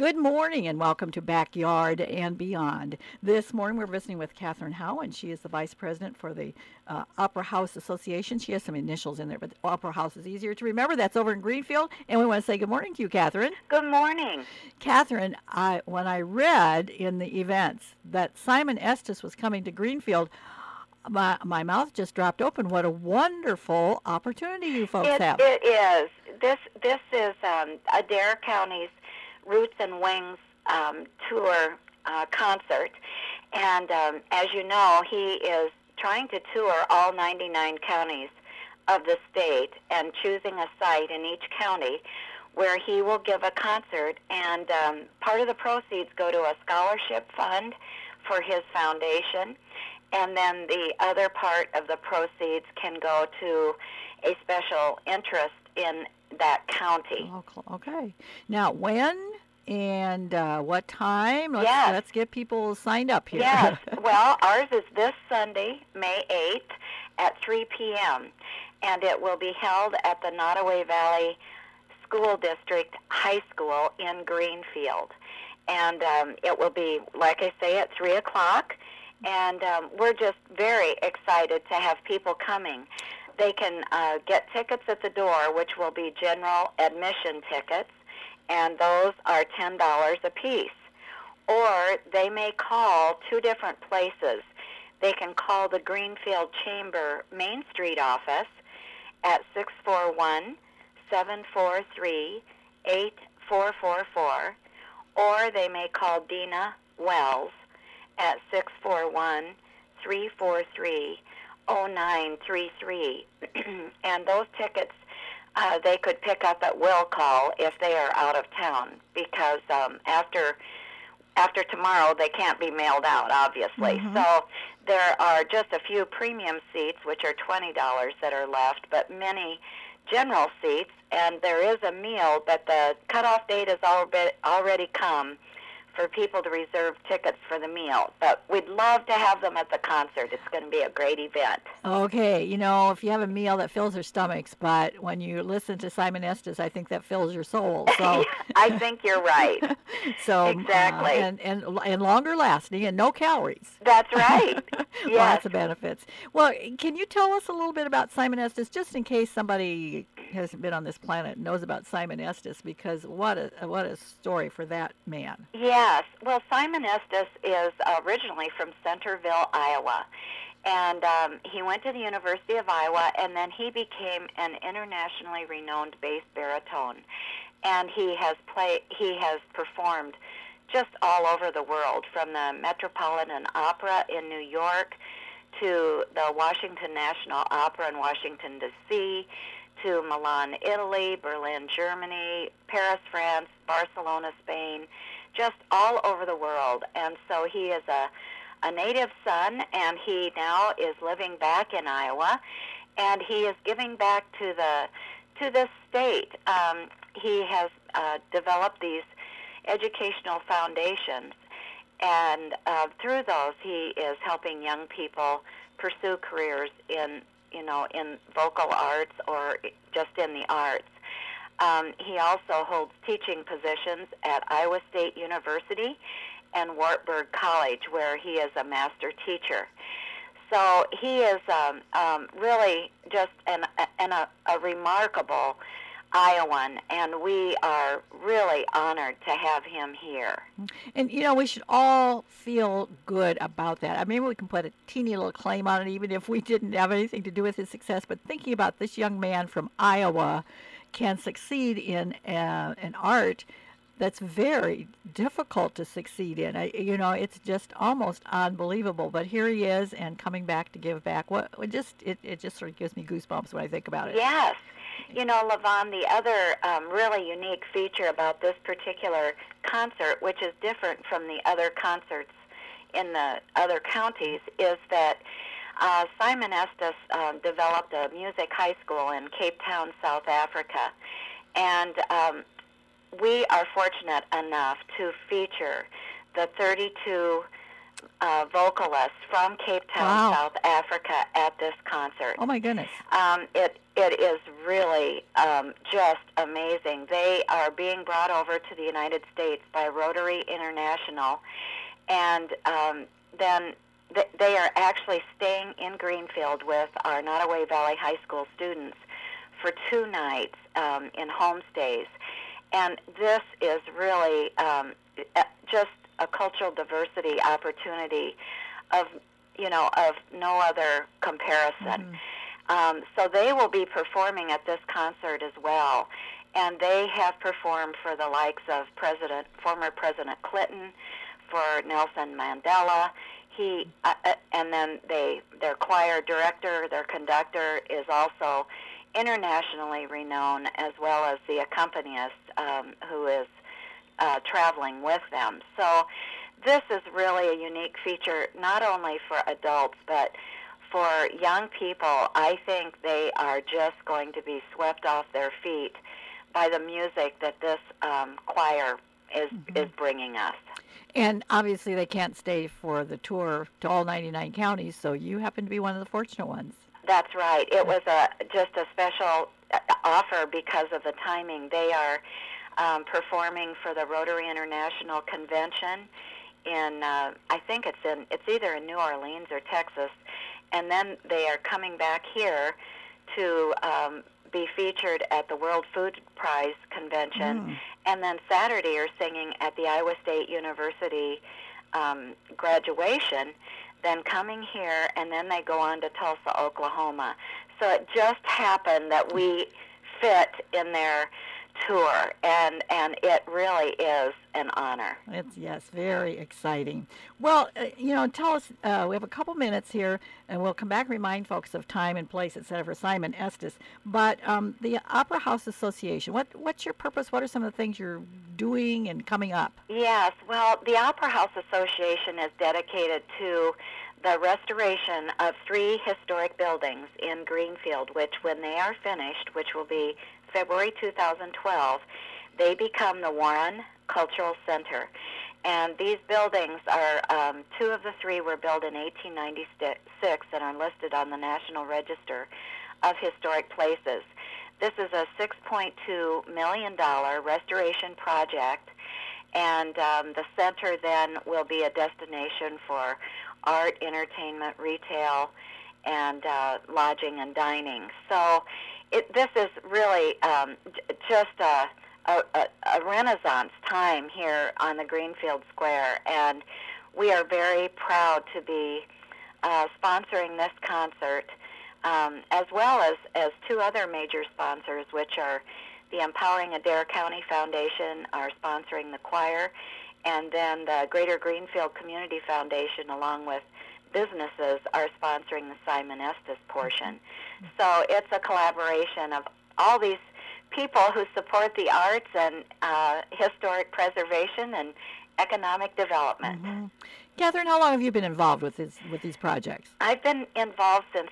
Good morning and welcome to Backyard and Beyond. This morning we're visiting with Catherine Howe, and she is the Vice President for the Opera House Association. She has some initials in there, but Opera House is easier to remember. That's over in Greenfield, and we want to say good morning to you, Catherine. Good morning. Catherine, when I read in the events that Simon Estes was coming to Greenfield, my mouth just dropped open. What a wonderful opportunity you folks have. It is. This is Adair County's Roots and Wings tour concert, and as you know, he is trying to tour all 99 counties of the state and choosing a site in each county where he will give a concert, and part of the proceeds go to a scholarship fund for his foundation, and then the other part of the proceeds can go to a special interest in that county. Okay. Now, when and what time? Let's get people signed up here. Yes. Well, ours is this Sunday, May 8th at 3 p.m., and it will be held at the Nottoway Valley School District High School in Greenfield. And it will be, like I say, at 3 o'clock. And we're just very excited to have people coming. They can get tickets at the door, which will be general admission tickets, and those are $10 a piece. Or they may call two different places. They can call the Greenfield Chamber Main Street office at 641-743-8444, or they may call Dina Wells at 641-343-0933. And those tickets they could pick up at will call if they are out of town, because after tomorrow they can't be mailed out, obviously. Mm-hmm. So there are just a few premium seats, which are $20 that are left, but many general seats, and there is a meal, but the cutoff date has already come for people to reserve tickets for the meal. But we'd love to have them at the concert. It's going to be a great event. Okay, if you have a meal that fills your stomachs, but when you listen to Simon Estes, I think that fills your soul. So I think you're right. So exactly. And longer lasting and no calories. That's right. Yes. Lots of benefits. Well, can you tell us a little bit about Simon Estes, just in case somebody hasn't been on this planet and knows about Simon Estes, because what a story for that man. Yes. Well, Simon Estes is originally from Centerville, Iowa. And he went to the University of Iowa, and then he became an internationally renowned bass baritone. And he has performed just all over the world, from the Metropolitan Opera in New York to the Washington National Opera in Washington, D.C., to Milan, Italy, Berlin, Germany, Paris, France, Barcelona, Spain, just all over the world. And so he is a native son, and he now is living back in Iowa, and he is giving back to this state. He has developed these educational foundations, and through those he is helping young people pursue careers in vocal arts or just in the arts. He also holds teaching positions at Iowa State University and Wartburg College, where he is a master teacher. So he is really just a remarkable Iowan, and we are really honored to have him here. And, we should all feel good about that. I mean, we can put a teeny little claim on it, even if we didn't have anything to do with his success, but thinking about this young man from Iowa can succeed in an art that's very difficult to succeed in. It's just almost unbelievable. But here he is, and coming back to give back. It just sort of gives me goosebumps when I think about it. Yes. LaVon, the other really unique feature about this particular concert, which is different from the other concerts in the other counties, is that Simon Estes developed a music high school in Cape Town, South Africa. And we are fortunate enough to feature the 32 vocalists from Cape Town, Wow. South Africa, at this concert. Oh my goodness. It is really just amazing. They are being brought over to the United States by Rotary International, and then they are actually staying in Greenfield with our Nottoway Valley High School students for 2 nights in homestays. And this is really just a cultural diversity opportunity of no other comparison. So they will be performing at this concert as well, and they have performed for the likes of former President Clinton, for Nelson Mandela. And then their choir director, their conductor, is also internationally renowned, as well as the accompanist who is traveling with them. So this is really a unique feature, not only for adults, but for young people. I think they are just going to be swept off their feet by the music that this choir is bringing us. And obviously they can't stay for the tour to all 99 counties, so you happen to be one of the fortunate ones. That's right. It was just a special offer because of the timing. They are performing for the Rotary International Convention in I think it's either in New Orleans or Texas, and then they are coming back here to be featured at the World Food Prize Convention, and then Saturday are singing at the Iowa State University graduation, then coming here, and then they go on to Tulsa, Oklahoma. So it just happened that we fit in their tour, and it really is an honor. Yes, very exciting. Well, tell us, we have a couple minutes here, and we'll come back and remind folks of time and place, et cetera, for Simon Estes. But the Opera House Association, what's your purpose? What are some of the things you're doing and coming up? Yes, well, the Opera House Association is dedicated to the restoration of 3 historic buildings in Greenfield, which when they are finished, which will be February 2012, they become the Warren Cultural Center. And these buildings are, 2 of the 3 were built in 1896 and are listed on the National Register of Historic Places. This is a $6.2 million restoration project, and the center then will be a destination for art, entertainment, retail, and lodging and dining. So this is really just a renaissance time here on the Greenfield Square, and we are very proud to be sponsoring this concert, as well as 2 other major sponsors, which are the Empowering Adair County Foundation are sponsoring the choir, and then the Greater Greenfield Community Foundation, along with businesses, are sponsoring the Simon Estes portion. So it's a collaboration of all these people who support the arts and historic preservation and economic development. Mm-hmm. Catherine, how long have you been involved with these projects? I've been involved since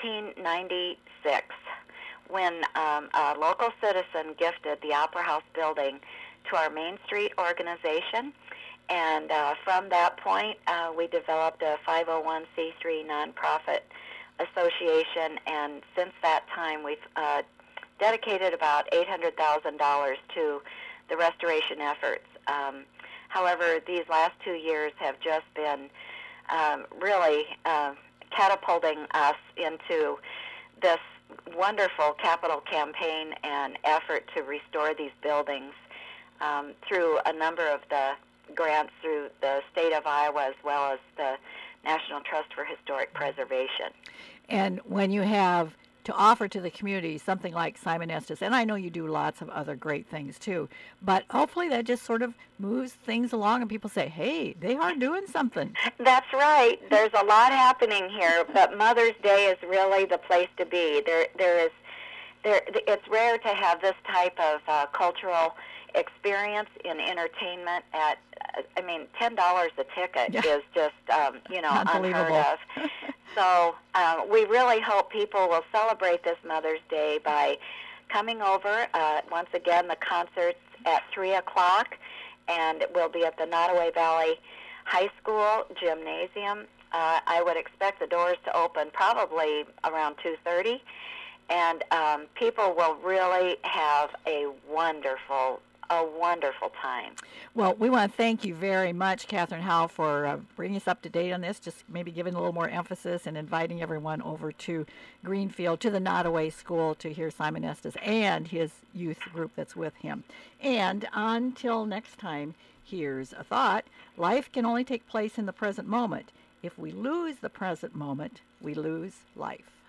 1996, when a local citizen gifted the Opera House building to our Main Street organization. And from that point, we developed a 501c3 nonprofit association, and since that time, we've dedicated about $800,000 to the restoration efforts. However, these last 2 years have just been really catapulting us into this wonderful capital campaign and effort to restore these buildings through a number of the grants through the state of Iowa, as well as the National Trust for Historic Preservation. And when you have to offer to the community something like Simon Estes, and I know you do lots of other great things too, but hopefully that just sort of moves things along and people say, hey, they are doing something. That's right. There's a lot happening here, but Mother's Day is really the place to be. It's rare to have this type of cultural experience in entertainment at, $10 a ticket is just, unheard of. So we really hope people will celebrate this Mother's Day by coming over. Once again, the concert's at 3 o'clock, and it will be at the Nottoway Valley high school gymnasium. I would expect the doors to open probably around 2:30, and people will really have a wonderful time. Well, we want to thank you very much, Catherine Howe, for bringing us up to date on this, just maybe giving a little more emphasis and inviting everyone over to Greenfield, to the Nottoway School, to hear Simon Estes and his youth group that's with him. And until next time, here's a thought. Life can only take place in the present moment. If we lose the present moment, we lose life.